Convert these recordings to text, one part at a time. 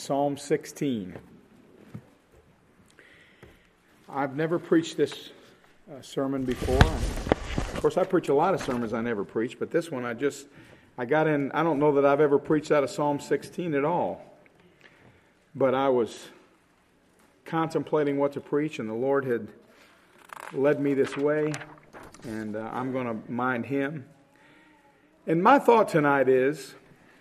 Psalm 16. I've never preached this sermon before. Of course, I preach a lot of sermons I never preach, but this one I got in. I don't know that I've ever preached out of Psalm 16 at all. But I was contemplating what to preach, and the Lord had led me this way, and I'm going to mind Him. And my thought tonight is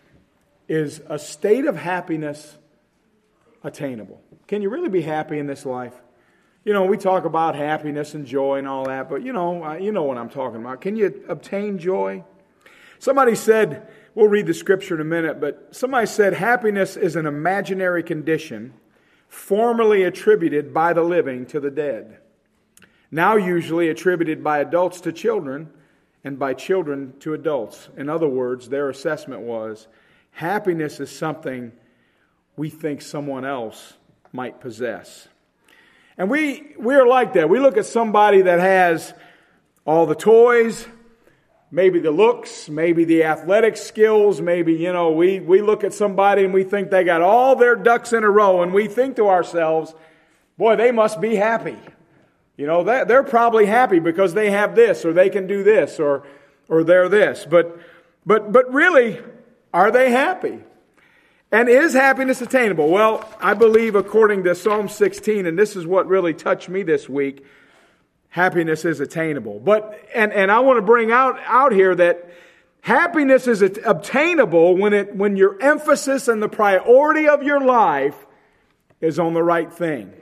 a state of happiness attainable? Can you really be happy in this life? You know, we talk about happiness and joy and all that, but you know what I'm talking about. Can you obtain joy? Somebody said, we'll read the scripture in a minute, but somebody said happiness is an imaginary condition formerly attributed by the living to the dead, now usually attributed by adults to children and by children to adults. In other words, their assessment was happiness is something we think someone else might possess. And we are like that. We look at somebody that has all the toys, maybe the looks, maybe the athletic skills, maybe, we look at somebody and we think they got all their ducks in a row, and we think to ourselves, boy, they must be happy. They're probably happy because they have this, or they can do this, or they're this. But really, are they happy? And is happiness attainable? Well, I believe according to Psalm 16, and this is what really touched me this week, happiness is attainable. But and I want to bring out here that happiness is obtainable when your emphasis and the priority of your life is on the right thing.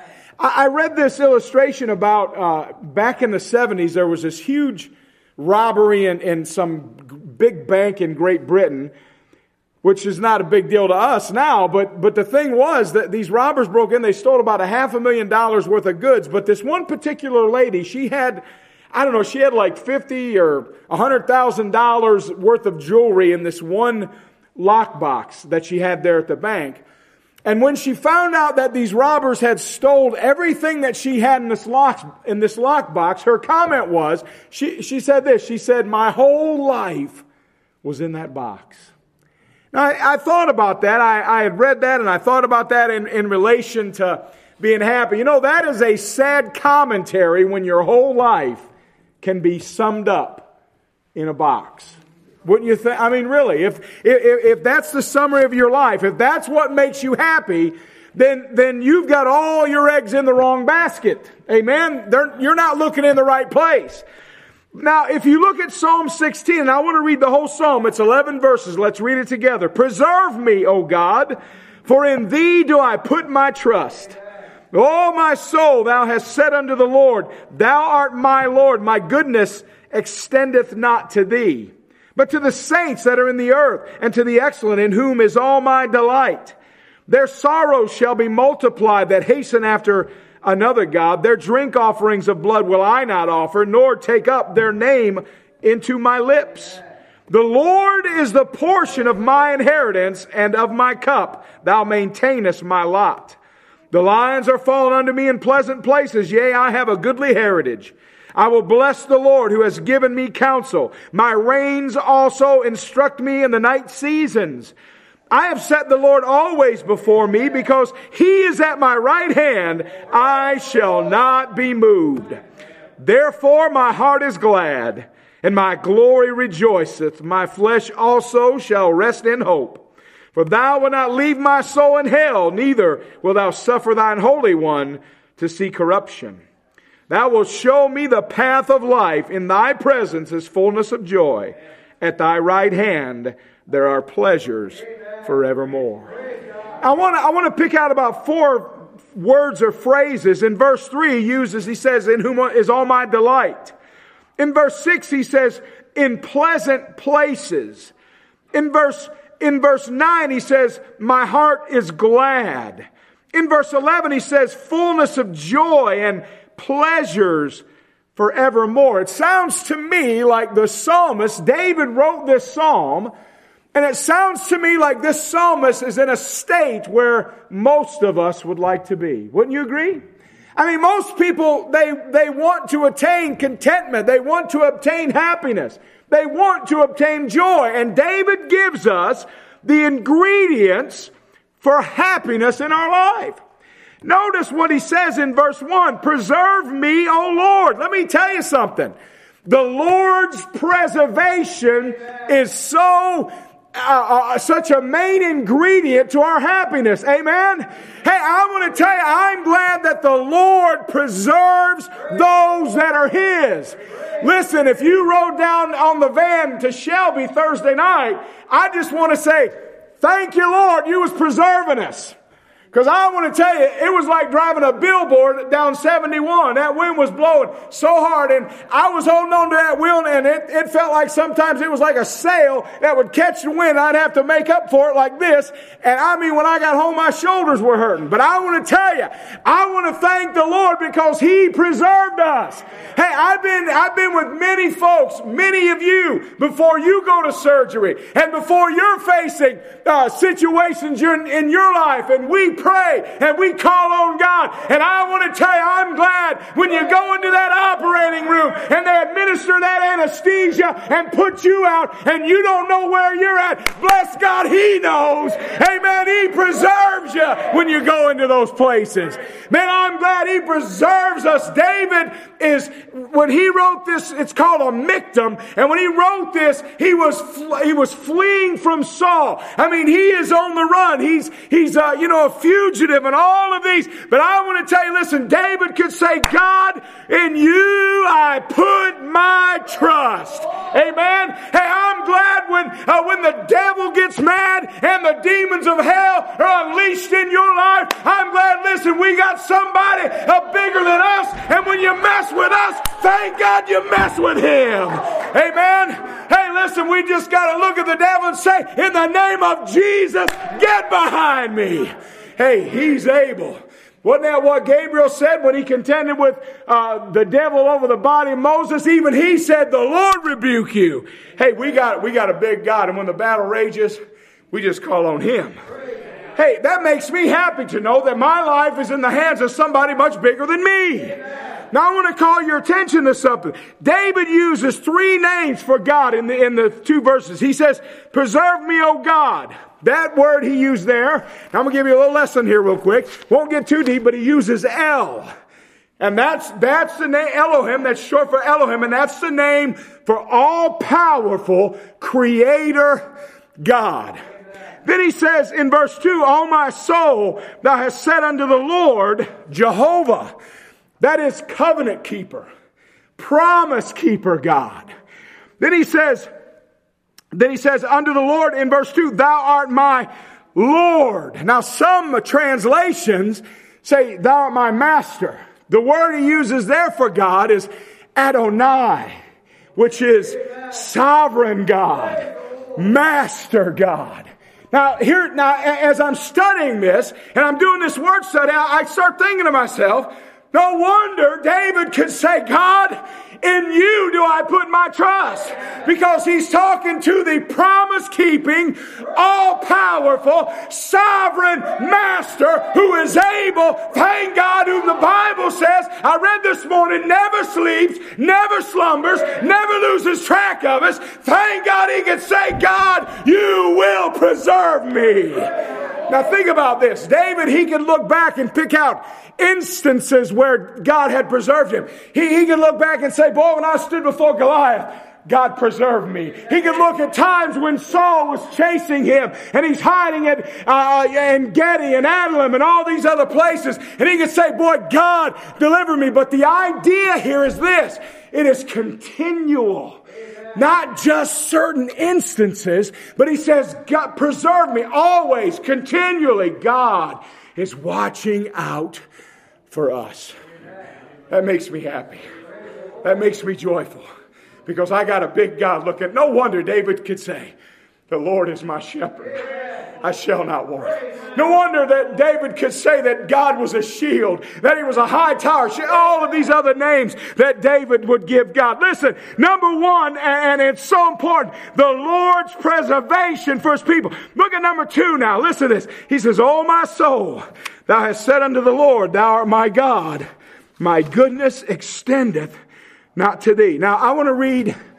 I read this illustration about back in the 70s, there was this huge robbery in some big bank in Great Britain, which is not a big deal to us now, but the thing was that these robbers broke in, they stole about $500,000 worth of goods, but this one particular lady, she had like $50,000 or $100,000 worth of jewelry in this one lockbox that she had there at the bank. And when she found out that these robbers had stole everything that she had in this lockbox, her comment was, she said this, she said, "My whole life was in that box." Now, I thought about that. I had read that, and I thought about that in relation to being happy. That is a sad commentary when your whole life can be summed up in a box. Wouldn't you think? I mean, really, if that's the summary of your life, if that's what makes you happy, then you've got all your eggs in the wrong basket. Amen? You're not looking in the right place. Now, if you look at Psalm 16, and I want to read the whole psalm, it's 11 verses. Let's read it together. Preserve me, O God, for in Thee do I put my trust. O my soul, Thou hast said unto the Lord, Thou art my Lord, my goodness extendeth not to Thee, but to the saints that are in the earth, and to the excellent, in whom is all my delight. Their sorrows shall be multiplied that hasten after another God. Their drink offerings of blood will I not offer, nor take up their name into my lips. The Lord is the portion of my inheritance, and of my cup Thou maintainest my lot. The lions are fallen unto me in pleasant places, yea, I have a goodly heritage. I will bless the Lord who has given me counsel. My reins also instruct me in the night seasons. I have set the Lord always before me, because He is at my right hand. I shall not be moved. Therefore my heart is glad, and my glory rejoiceth. My flesh also shall rest in hope. For Thou wilt not leave my soul in hell, neither wilt Thou suffer Thine Holy One to see corruption. Thou wilt show me the path of life. In Thy presence is fullness of joy. At Thy right hand there are pleasures forevermore. I want to pick out about 4 words or phrases. In verse 3 he says, in whom is all my delight. In verse 6 he says, in pleasant places. In verse 9 he says, my heart is glad. In verse 11 he says, fullness of joy and pleasures forevermore. It sounds to me like the psalmist, David wrote this psalm, and it sounds to me like this psalmist is in a state where most of us would like to be. Wouldn't you agree? I mean, most people, they want to attain contentment. They want to obtain happiness. They want to obtain joy. And David gives us the ingredients for happiness in our life. Notice what he says in verse 1. Preserve me, O Lord. Let me tell you something. The Lord's preservation is such a main ingredient to our happiness. Amen? Hey, I want to tell you, I'm glad that the Lord preserves those that are His. Listen, if you rode down on the van to Shelby Thursday night, I just want to say, thank you, Lord, you was preserving us. Because I want to tell you, it was like driving a billboard down 71. That wind was blowing so hard, and I was holding on to that wheel, and it felt like sometimes it was like a sail that would catch the wind. I'd have to make up for it like this. And I mean, when I got home, my shoulders were hurting. But I want to tell you, I want to thank the Lord because He preserved us. Hey, I've been with many folks, many of you, before you go to surgery and before you're facing situations in your life, and we pray and we call on God. And I want to tell you, I'm glad when you go into that operating room and they administer that anesthesia and put you out and you don't know where you're at. Bless God, He knows. Amen. He preserves you when you go into those places. Man, I'm glad He preserves us. David when he wrote this, it's called a miktam. And when he wrote this, he was fleeing from Saul. I mean, he is on the run. He's a fugitive and all of these. But I want to tell you, listen, David could say, God, in you I put my trust. Amen. Hey, I'm glad when the devil gets mad and the demons of hell are unleashed in your life. I'm glad, listen, we got somebody bigger than us. And when you mess with us, thank God you mess with him. Amen. Hey, listen, we just got to look at the devil and say, in the name of Jesus, get behind me. Hey, He's able. Wasn't that what Gabriel said when he contended with the devil over the body of Moses? Even he said, the Lord rebuke you. Hey, we got a big God, and when the battle rages, we just call on Him. Hey, that makes me happy to know that my life is in the hands of somebody much bigger than me. Now I want to call your attention to something. David uses 3 names for God in the 2 verses. He says, preserve me, O God. That word he used there. Now I'm going to give you a little lesson here real quick. Won't get too deep, but he uses El. And that's the name Elohim. That's short for Elohim. And that's the name for all-powerful Creator God. Then he says in verse 2, O my soul, thou hast said unto the Lord, Jehovah. That is covenant keeper, promise keeper God. Then he says unto the Lord in verse 2, thou art my Lord. Now some translations say, thou art my master. The word he uses there for God is Adonai, which is sovereign God, master God. Now, as I'm studying this, and I'm doing this word study, I start thinking to myself, no wonder David could say, God, in you do I put my trust. Because he's talking to the promise-keeping, all-powerful, sovereign master who is able, thank God, whom the Bible says, I read this morning, never sleeps, never slumbers, never loses track of us. Thank God he can say, God, you will preserve me. Now think about this. David, he could look back and pick out instances where God had preserved him. He could look back and say, boy, when I stood before Goliath, God preserved me. He could look at times when Saul was chasing him and he's hiding at En Gedi and Adullam and all these other places. And he could say, boy, God delivered me. But the idea here is this. It is continual. Not just certain instances, but he says, God, preserve me always, continually. God is watching out for us. That makes me happy. That makes me joyful. Because I got a big God looking. No wonder David could say, the Lord is my shepherd. I shall not want. No wonder that David could say that God was a shield, that he was a high tower, all of these other names that David would give God. Listen, number 1, and it's so important, the Lord's preservation for his people. Look at number 2 now. Listen to this. He says, O my soul, thou hast said unto the Lord, thou art my God. My goodness extendeth not to thee. Now I want to read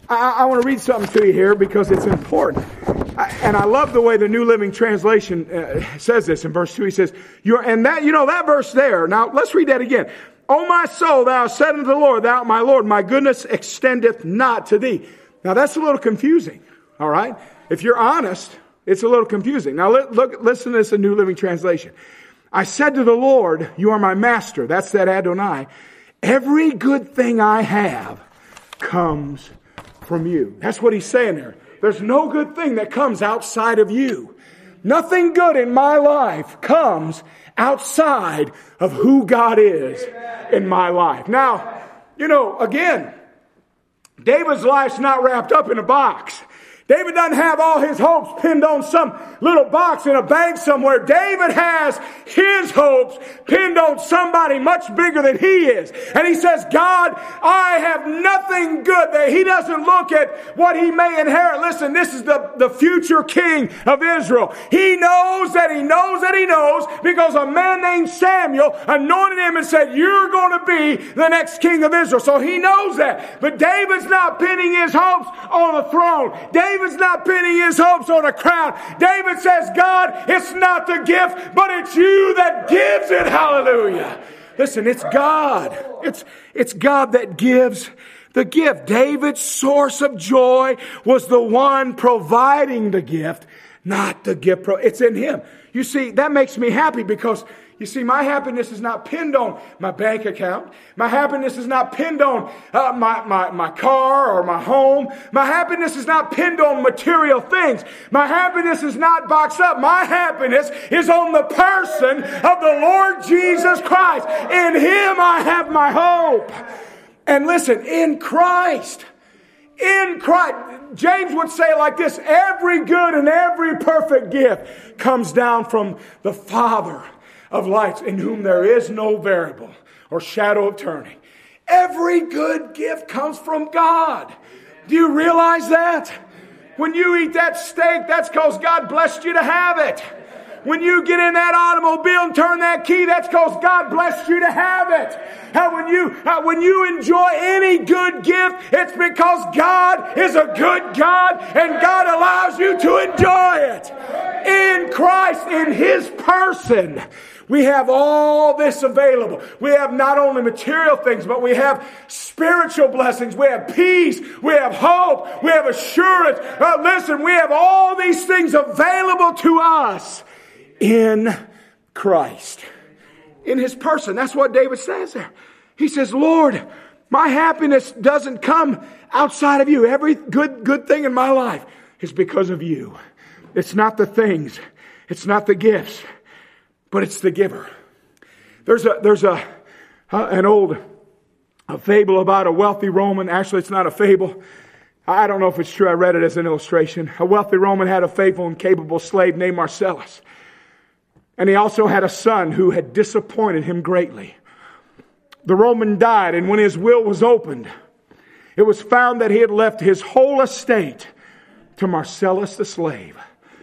I want to read something to you here because it's important. And I love the way the New Living Translation says this in verse 2. He says, that verse there. Now, let's read that again. O my soul, thou hast said unto the Lord, thou art my Lord, my goodness extendeth not to thee. Now, that's a little confusing, all right? If you're honest, it's a little confusing. Now, listen to this in New Living Translation. I said to the Lord, you are my master. That's that Adonai. Every good thing I have comes from you. That's what he's saying there. There's no good thing that comes outside of you. Nothing good in my life comes outside of who God is in my life. Now, again, David's life's not wrapped up in a box. David doesn't have all his hopes pinned on some little box in a bank somewhere. David has his hopes pinned on somebody much bigger than he is. And he says, God, I have nothing good. That he doesn't look at what he may inherit. Listen, this is the future king of Israel. He knows that he knows that he knows because a man named Samuel anointed him and said, you're going to be the next king of Israel. So he knows that. But David's not pinning his hopes on a throne. David's not pinning his hopes on a crown. David says, God, it's not the gift, but it's you that gives it. Hallelujah. Listen, it's God. It's God that gives the gift. David's source of joy was the one providing the gift, not the gift. It's in him. You see, that makes me happy because you see, my happiness is not pinned on my bank account. My happiness is not pinned on my car or my home. My happiness is not pinned on material things. My happiness is not boxed up. My happiness is on the person of the Lord Jesus Christ. In Him I have my hope. And listen, in Christ, James would say it like this, every good and every perfect gift comes down from the Father of lights, in whom there is no variable or shadow of turning. Every good gift comes from God. Do you realize that? When you eat that steak, that's because God blessed you to have it. When you get in that automobile and turn that key, that's because God blessed you to have it. When you enjoy any good gift, it's because God is a good God and God allows you to enjoy it. In Christ, in His person, we have all this available. We have not only material things, but we have spiritual blessings. We have peace. We have hope. We have assurance. Listen, we have all these things available to us in Christ. In His person. That's what David says there. He says, Lord, my happiness doesn't come outside of you. Every good thing in my life is because of you. It's not the things. It's not the gifts. But it's the giver. There's an old fable about a wealthy Roman. Actually, it's not a fable. I don't know if it's true. I read it as an illustration. A wealthy Roman had a faithful and capable slave named Marcellus. And he also had a son who had disappointed him greatly. The Roman died, and when his will was opened, it was found that he had left his whole estate to Marcellus the slave.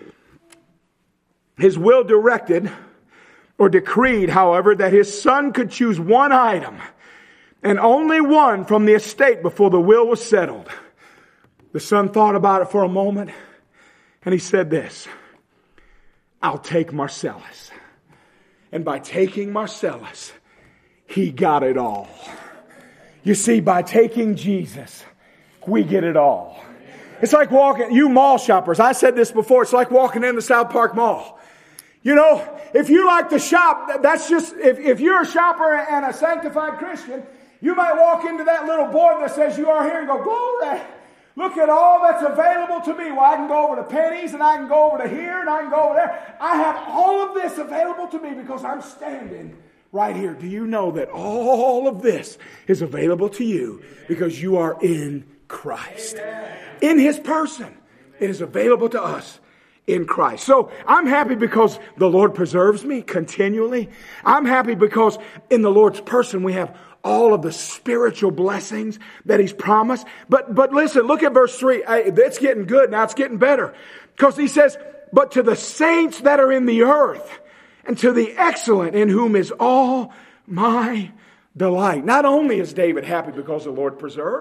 His will directed or decreed, however, that his son could choose one item and only one from the estate before the will was settled. The son thought about it for a moment and he said this, I'll take Marcellus. And by taking Marcellus, he got it all. You see, by taking Jesus, we get it all. It's like walking, you mall shoppers, I said this before, it's like walking in the South Park Mall. You know, if you like to shop, that's just, if you're a shopper and a sanctified Christian, you might walk into that little board that says you are here and go, glory, look at all that's available to me. Well, I can go over to Penny's and I can go over to here and I can go over there. I have all of this available to me because I'm standing right here. Do you know that all of this is available to you because you are in Christ? In His person, it is available to us. In Christ. So I'm happy because the Lord preserves me continually. I'm happy because in the Lord's person we have all of the spiritual blessings that He's promised. But listen, look at verse 3. It's getting good. Now it's getting better. Because He says, but to the saints that are in the earth and to the excellent in whom is all my delight. Not only is David happy because the Lord preserves,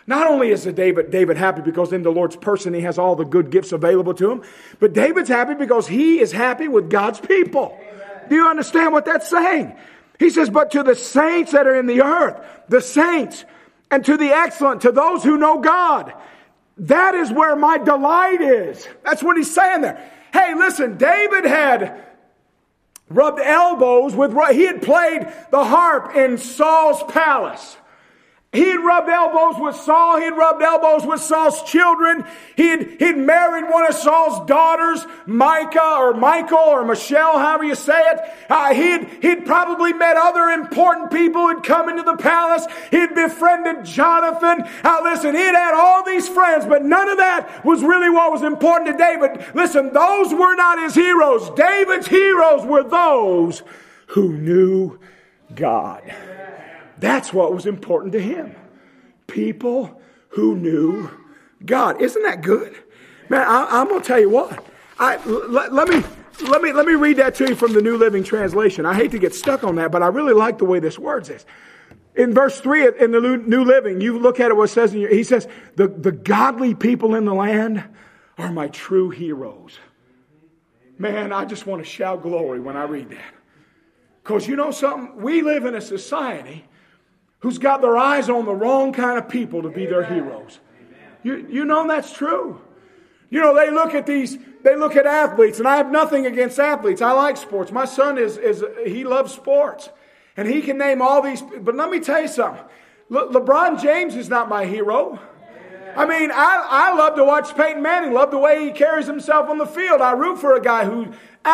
Not only is David happy because in the Lord's person he has all the good gifts available to him, but David's happy because he is happy with God's people. Amen. Do you understand what that's saying? He says, but to the saints that are in the earth, the saints, and to the excellent, to those who know God, that is where my delight is. That's what he's saying there. Hey, listen, David had rubbed elbows he had played the harp in Saul's palace. He had rubbed elbows with Saul. He had rubbed elbows with Saul's children. He'd married one of Saul's daughters, Micah or Michael or Michelle, however you say it. He'd probably met other important people who'd come into the palace. He'd befriended Jonathan. Listen, he'd had all these friends, but none of that was really what was important to David. Listen, those were not his heroes. David's heroes were those who knew God. That's what was important to him. People who knew God. Isn't that good? Man, I'm going to tell you what. Let me read that to you from the New Living Translation. I hate to get stuck on that, but I really like the way this word is. In verse 3 in the New Living, you look at it, what it says, he says, the godly people in the land are my true heroes. Man, I just want to shout glory when I read that. Because you know something? We live in a society who's got their eyes on the wrong kind of people to be their heroes. You know that's true. You know, they look at athletes, and I have nothing against athletes. I like sports. My son he loves sports. And he can name all these, but let me tell you something. LeBron James is not my hero. I mean, I love to watch Peyton Manning, love the way he carries himself on the field. I root for a guy who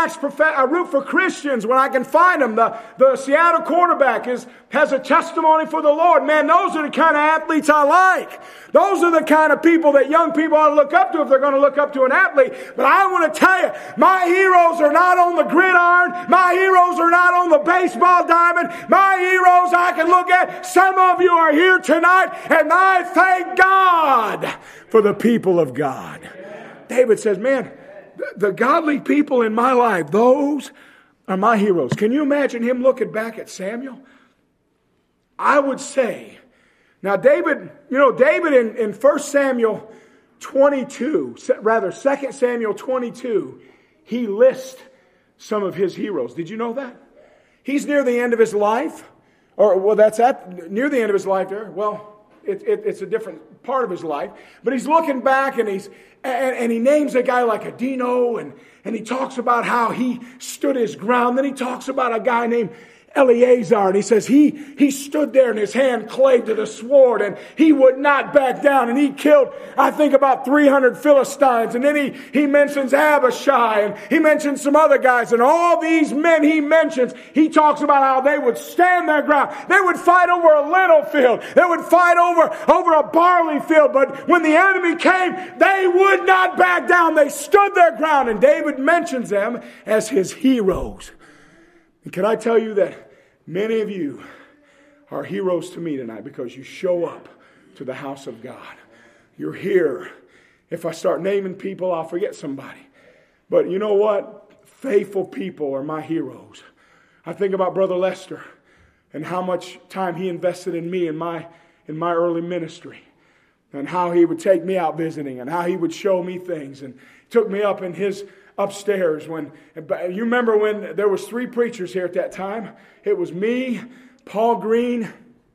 I root for Christians when I can find them. The Seattle quarterback has a testimony for the Lord. Man, those are the kind of athletes I like. Those are the kind of people that young people ought to look up to if they're going to look up to an athlete. But I want to tell you, my heroes are not on the gridiron. My heroes are not on the baseball diamond. My heroes I can look at. Some of you are here tonight, and I thank God for the people of God. David says, man, the godly people in my life, those are my heroes. Can you imagine him looking back at Samuel? I would say, now David in 1 Samuel 22, rather 2 Samuel 22, he lists some of his heroes. Did you know that? He's near the end of his life. Near the end of his life there. Well, it's a different part of his life. But he's looking back and he names a guy like Adino and he talks about how he stood his ground. Then he talks about a guy named Eleazar, and he says he stood there and his hand clave to the sword and he would not back down, and he killed, I think, about 300 Philistines. And then he mentions Abishai, and he mentions some other guys, and all these men he mentions, he talks about how they would stand their ground. They would fight over a lentil field. They would fight over a barley field. But when the enemy came, they would not back down. They stood their ground, and David mentions them as his heroes. And can I tell you that many of you are heroes to me tonight because you show up to the house of God. You're here. If I start naming people, I'll forget somebody. But you know what? Faithful people are my heroes. I think about Brother Lester and how much time he invested in me in my early ministry, and how he would take me out visiting and how he would show me things, and took me up in his upstairs. You remember when there was 3 preachers here at that time? It was me, Paul Green,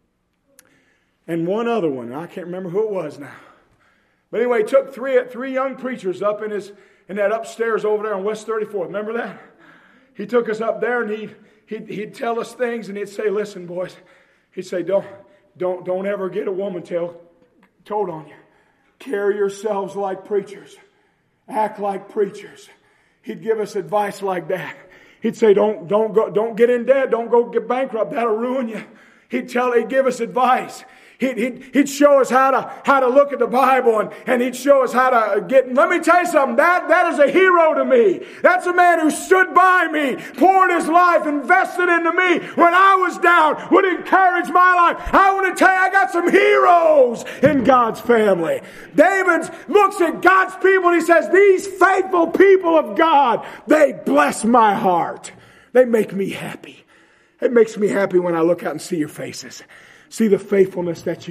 and one other one. I can't remember who it was now. But anyway, he took three young preachers up in that upstairs over there on West 34th. Remember that? He took us up there, and he'd tell us things, and he'd say, "Listen, boys," he'd say, "Don't ever get a woman told on you. Carry yourselves like preachers. Act like preachers." He'd give us advice like that. He'd say, don't get in debt. Don't go get bankrupt. That'll ruin you. He'd give us advice. He'd show us how to look at the Bible, and he'd show us how to get. Let me tell you something. That is a hero to me. That's a man who stood by me, poured his life, invested into me when I was down, would encourage my life. I want to tell you, I got some heroes in God's family. David looks at God's people and he says, these faithful people of God, they bless my heart. They make me happy. It makes me happy when I look out and see your faces. See the faithfulness that you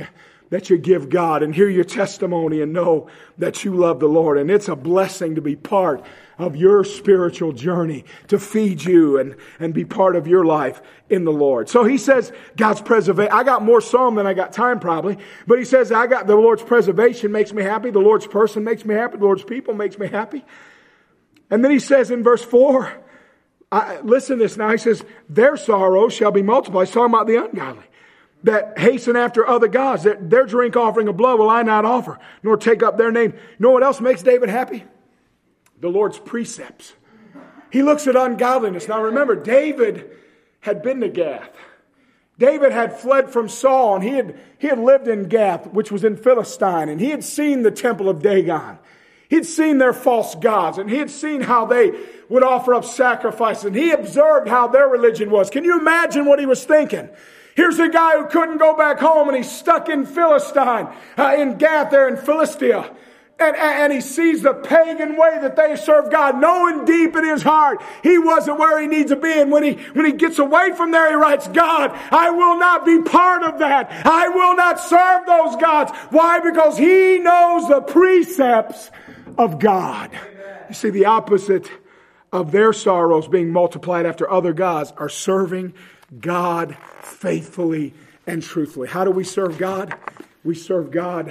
that you give God and hear your testimony and know that you love the Lord. And it's a blessing to be part of your spiritual journey, to feed you and be part of your life in the Lord. So he says, God's preservation. I got more psalm than I got time probably, but he says, I got the Lord's preservation makes me happy. The Lord's person makes me happy. The Lord's people makes me happy. And then he says in verse 4, listen to this now. He says, their sorrow shall be multiplied. He's talking about the ungodly that hasten after other gods. Their drink offering of blood will I not offer, nor take up their name. You know what else makes David happy? The Lord's precepts. He looks at ungodliness. Now remember, David had been to Gath. David had fled from Saul, and he had lived in Gath, which was in Philistine, and he had seen the temple of Dagon. He'd seen their false gods, and he had seen how they would offer up sacrifices, and he observed how their religion was. Can you imagine what he was thinking? Here's a guy who couldn't go back home, and he's stuck in Philistine, in Gath there in Philistia. And he sees the pagan way that they serve God, knowing deep in his heart he wasn't where he needs to be. And when he gets away from there, he writes, God, I will not be part of that. I will not serve those gods. Why? Because he knows the precepts of God. You see, the opposite of their sorrows being multiplied after other gods are serving God faithfully and truthfully. How do we serve God? We serve God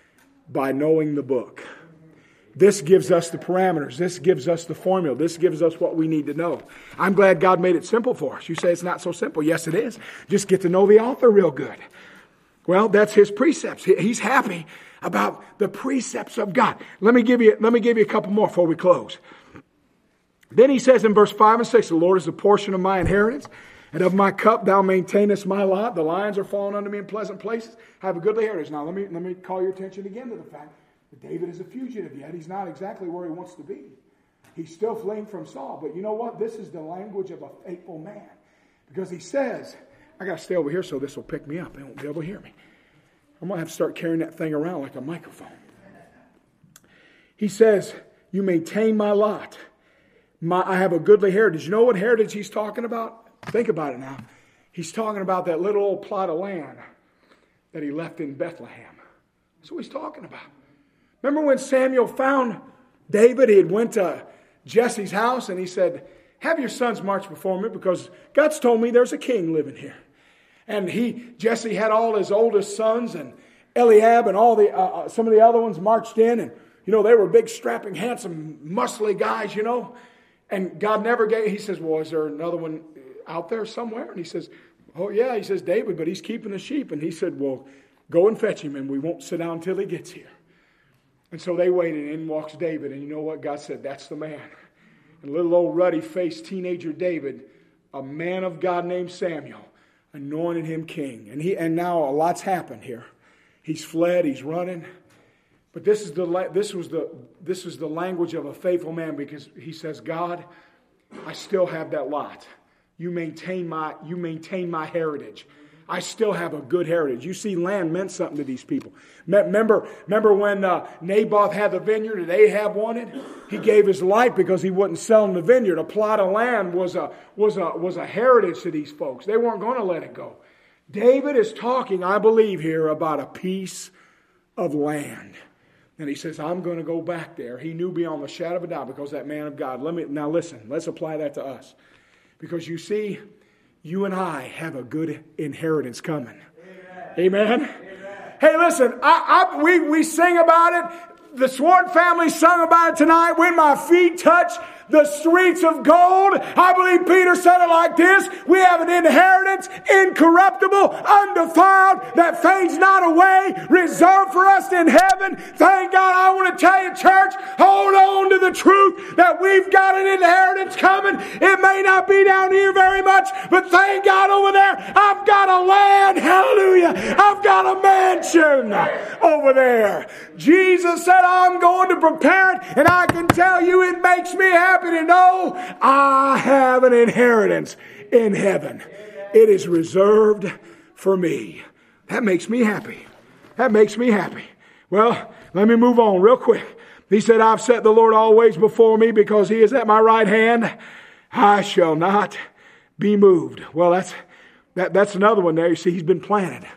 by knowing the book. This gives us the parameters. This gives us the formula. This gives us what we need to know. I'm glad God made it simple for us. You say it's not so simple. Yes, it is. Just get to know the author real good. Well, that's his precepts. He's happy about the precepts of God. Let me give you a couple more before we close. Then he says in verse 5 and 6, the Lord is the portion of my inheritance, and of my cup thou maintainest my lot. The lions are falling unto me in pleasant places. I have a goodly heritage. Now let me call your attention again to the fact that David is a fugitive yet. He's not exactly where he wants to be. He's still fleeing from Saul. But you know what? This is the language of a faithful man. Because he says, I got to stay over here so this will pick me up. They won't be able to hear me. I'm going to have to start carrying that thing around like a microphone. He says, you maintain my lot. I have a goodly heritage. You know what heritage he's talking about? Think about it now. He's talking about that little old plot of land that he left in Bethlehem. That's what he's talking about. Remember when Samuel found David? He had went to Jesse's house and he said, have your sons march before me because God's told me there's a king living here. And Jesse had all his oldest sons and Eliab and all the some of the other ones marched in. And, you know, they were big, strapping, handsome, muscly guys, you know. And God never gave, he says, well, is there another one out there somewhere? And he says, oh yeah, he says, David, but he's keeping the sheep. And he said, well, go and fetch him and we won't sit down until he gets here. And so they waited, and in walks David. And you know what? God said, that's the man. And little old ruddy-faced teenager David, a man of God named Samuel, anointed him king. And now a lot's happened here. He's fled, he's running. But this is the language of a faithful man, because he says, God, I still have that lot. You maintain my heritage. I still have a good heritage. You see, land meant something to these people. Remember when Naboth had the vineyard that Ahab wanted? He gave his life because he wouldn't sell him the vineyard. A plot of land was a heritage to these folks. They weren't going to let it go. David is talking, I believe, here about a piece of land. And he says, I'm going to go back there. He knew beyond the shadow of a doubt, because that man of God. Now listen, let's apply that to us. Because you see, you and I have a good inheritance coming. Amen? Amen? Hey, listen, we sing about it. The Swart family sung about it tonight. When my feet touch the streets of gold. I believe Peter said it like this: we have an inheritance, incorruptible, undefiled, that fades not away, reserved for us in heaven. Thank God. I want to tell you, church, hold on to the truth that we've got an inheritance coming. It may not be down here very much, but thank God over there, I've got a land. Hallelujah. I've got a mansion over there. Jesus said, I'm going to prepare it, and I can tell you it makes me happy to know I have an inheritance in heaven. It is reserved for me. That makes me happy. That makes me happy. Well, let me move on real quick. He said, I've set the Lord always before me, because he is at my right hand. I shall not be moved. Well, that's another one there. You see, he's been planted.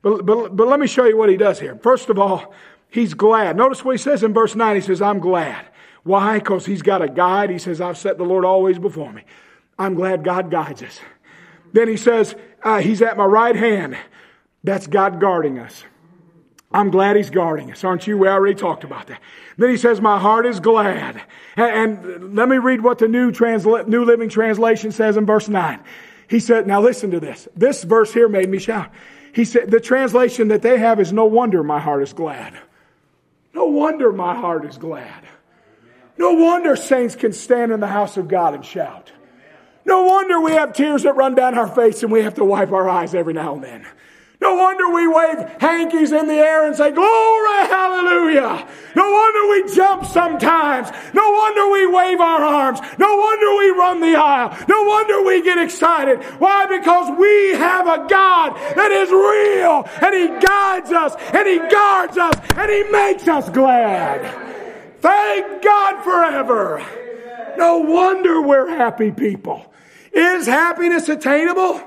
But let me show you what he does here. First of all, he's glad. Notice what he says in verse 9. He says, I'm glad. Why? Because he's got a guide. He says, I've set the Lord always before me. I'm glad God guides us. Then he says, he's at my right hand. That's God guarding us. I'm glad he's guarding us, aren't you? We already talked about that. Then he says, my heart is glad. And let me read what the New Living Translation says in verse 9. He said, now listen to this. This verse here made me shout. He said, the translation that they have is, no wonder my heart is glad. No wonder my heart is glad. No wonder saints can stand in the house of God and shout. No wonder we have tears that run down our face and we have to wipe our eyes every now and then. No wonder we wave hankies in the air and say, glory, hallelujah. No wonder we jump sometimes. No wonder we wave our arms. No wonder we run the aisle. No wonder we get excited. Why? Because we have a God that is real, and he guides us, and he guards us, and he makes us glad. Thank God forever. No wonder we're happy people. Is happiness attainable?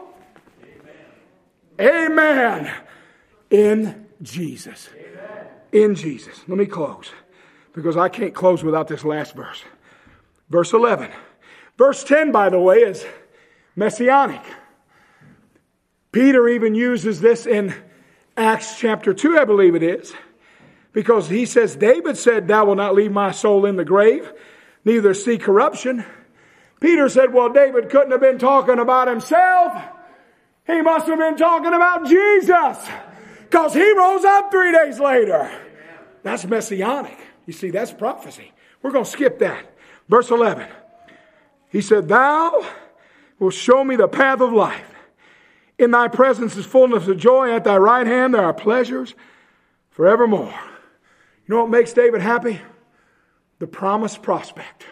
Amen. In Jesus. In Jesus. Let me close, because I can't close without this last verse. Verse 11. Verse 10, by the way, is messianic. Peter even uses this in Acts chapter 2, I believe it is. Because he says, David said, thou wilt not leave my soul in the grave, neither see corruption. Peter said, well, David couldn't have been talking about himself. He must have been talking about Jesus, because he rose up 3 days later. That's messianic. You see, that's prophecy. We're going to skip that. Verse 11. He said, thou wilt show me the path of life. In thy presence is fullness of joy. At thy right hand there are pleasures forevermore. You know what makes David happy? The promised prospect.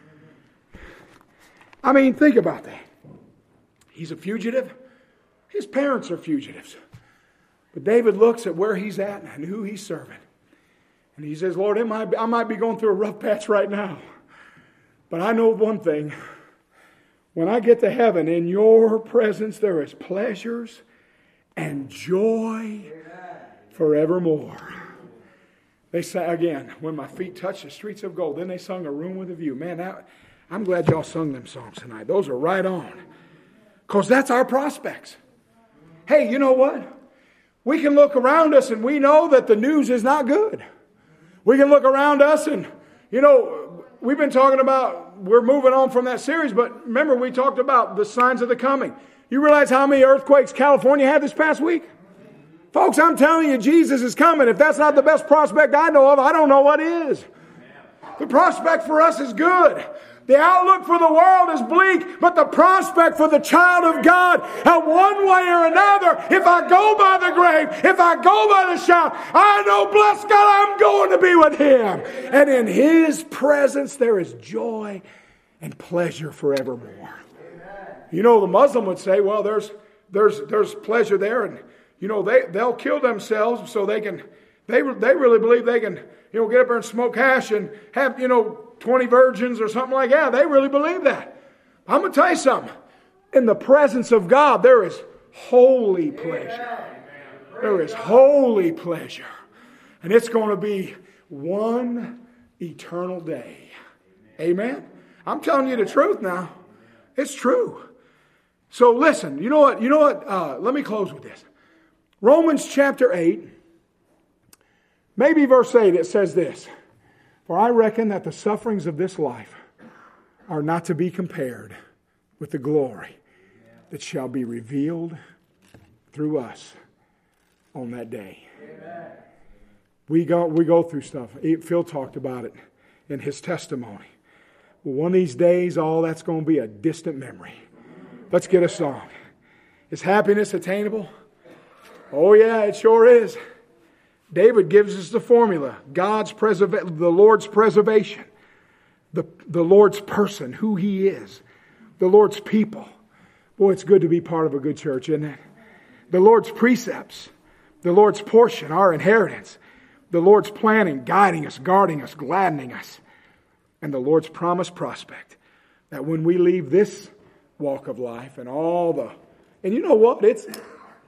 I mean, think about that. He's a fugitive. His parents are fugitives. But David looks at where he's at and who he's serving. And he says, Lord, I might be going through a rough patch right now. But I know one thing. When I get to heaven, in your presence there is pleasures and joy forevermore. They say again, when my feet touch the streets of gold. Then they sung A Room with a View. Man, I'm glad y'all sung them songs tonight. Those are right on. Because that's our prospects. Hey, you know what? We can look around us and we know that the news is not good. We can look around us and, you know, we've been talking about, we're moving on from that series, but remember we talked about the signs of the coming. You realize how many earthquakes California had this past week? Folks, I'm telling you, Jesus is coming. If that's not the best prospect I know of, I don't know what is. The prospect for us is good. The outlook for the world is bleak, but the prospect for the child of God, one way or another, if I go by the grave, if I go by the shout, I know, bless God, I'm going to be with him. And in his presence there is joy and pleasure forevermore. You know, the Muslim would say, well, there's pleasure there, and you know, they'll kill themselves so they really believe they can, you know, get up there and smoke hash and have, you know, 20 virgins or something like that. They really believe that. I'm going to tell you something. In the presence of God, there is holy pleasure. There is holy pleasure. And it's going to be one eternal day. Amen? I'm telling you the truth now. It's true. So listen, you know what? Let me close with this. Romans chapter 8, maybe verse 8, it says this. For I reckon that the sufferings of this life are not to be compared with the glory that shall be revealed through us on that day. Amen. We go through stuff. Phil talked about it in his testimony. Well, one of these days, all that's going to be a distant memory. Let's get a song. Is happiness attainable? Oh yeah, it sure is. David gives us the formula. The Lord's preservation. The Lord's person, who he is. The Lord's people. Boy, it's good to be part of a good church, isn't it? The Lord's precepts. The Lord's portion, our inheritance. The Lord's planning, guiding us, guarding us, gladdening us. And the Lord's promised prospect. That when we leave this walk of life and and you know what?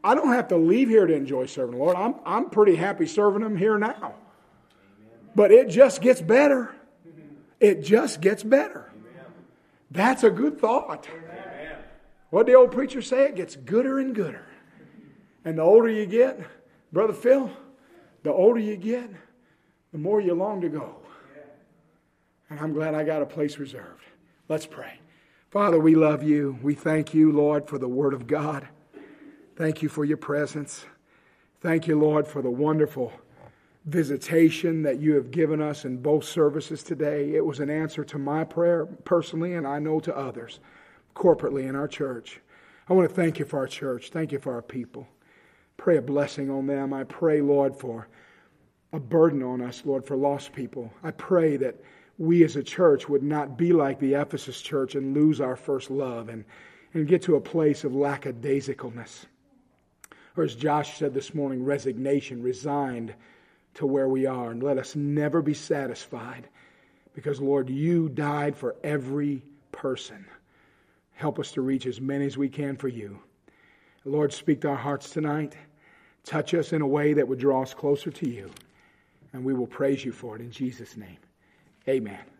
I don't have to leave here to enjoy serving the Lord. I'm pretty happy serving Him here now. But it just gets better. It just gets better. That's a good thought. What did the old preacher say? It gets gooder and gooder. And the older you get, Brother Phil, the older you get, the more you long to go. And I'm glad I got a place reserved. Let's pray. Father, we love you. We thank you, Lord, for the Word of God. Thank you for your presence. Thank you, Lord, for the wonderful visitation that you have given us in both services today. It was an answer to my prayer personally, and I know to others, corporately in our church. I want to thank you for our church. Thank you for our people. Pray a blessing on them. I pray, Lord, for a burden on us, Lord, for lost people. I pray that we as a church would not be like the Ephesus church and lose our first love and get to a place of lackadaisicalness. Or as Josh said this morning, resignation, resigned to where we are. And let us never be satisfied because, Lord, you died for every person. Help us to reach as many as we can for you. Lord, speak to our hearts tonight. Touch us in a way that would draw us closer to you. And we will praise you for it in Jesus' name. Amen.